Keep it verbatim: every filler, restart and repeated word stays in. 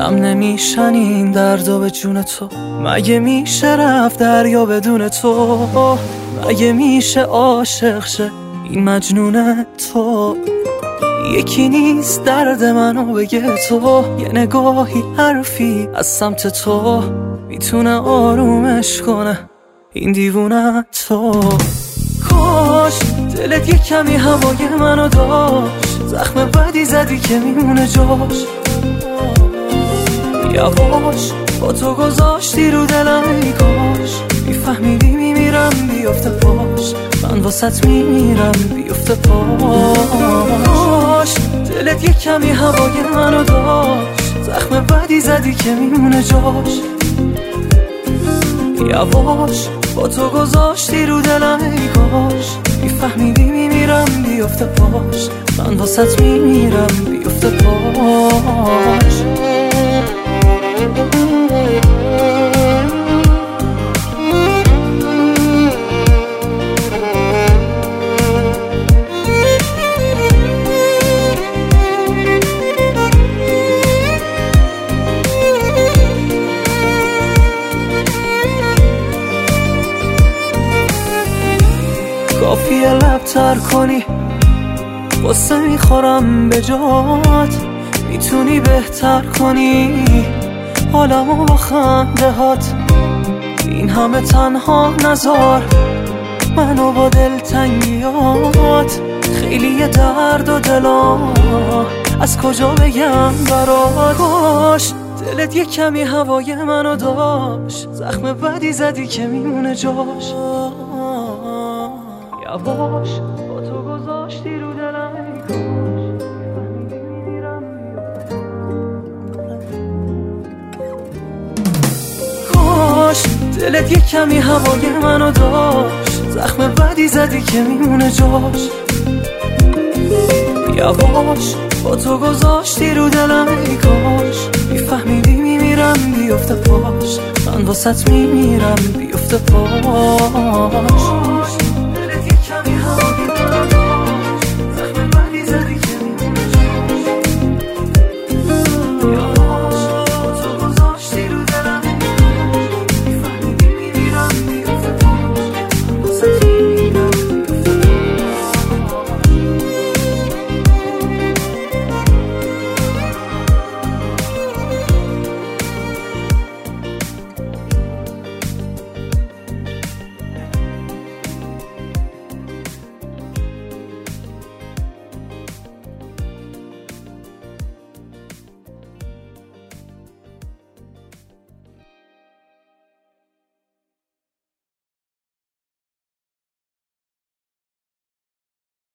کم نمیشن این دردا به جون تو. مگه میشه رفت دریا بدون تو؟ مگه میشه عاشق شه این مجنون تو؟ یکی نیست درد منو بگه تو. یه نگاهی حرفی از سمت تو میتونه آرومش کنه این دیوونه تو. کاش دلت یه کمی هوای منو داشت، زخم بدی زدی که میمونه جاش. یواش با تو گذاشتی رو دلم، ای کاش میفهمیدی میمیرم بیفته پاش. من واسط میمیرم بیفته پاش. دلت یه کمی هوای منو داشت، زخم بدی زدی که میمونه جاش. یواش با تو گذاشتی رو دلم، ای کاش میفهمیدی میمیرم بیفته پاش. من واسط میمیرم بیفته پاش. کافیه لب تر کنی قصه میخورم به جات. میتونی بهتر کنی حالمو با خنده هات. این همه تنها نذار منو با دلتنگیات. خیلی درد و دلا از کجا بگم برات. کاش دلت یه کمی هوای منو داشت، زخم بدی زدی که میمونه جاش. یواش با تو گذاشتی رو دلم، ای کاش دلت یه کمی هوای منو داشت، زخم بدی زدی که میمونه جاش. یواش با تو گذاشتی رو دلم، ای کاش میفهمیدی میمیرم بیفته پاش. من واسط میمیرم بیفته پاش.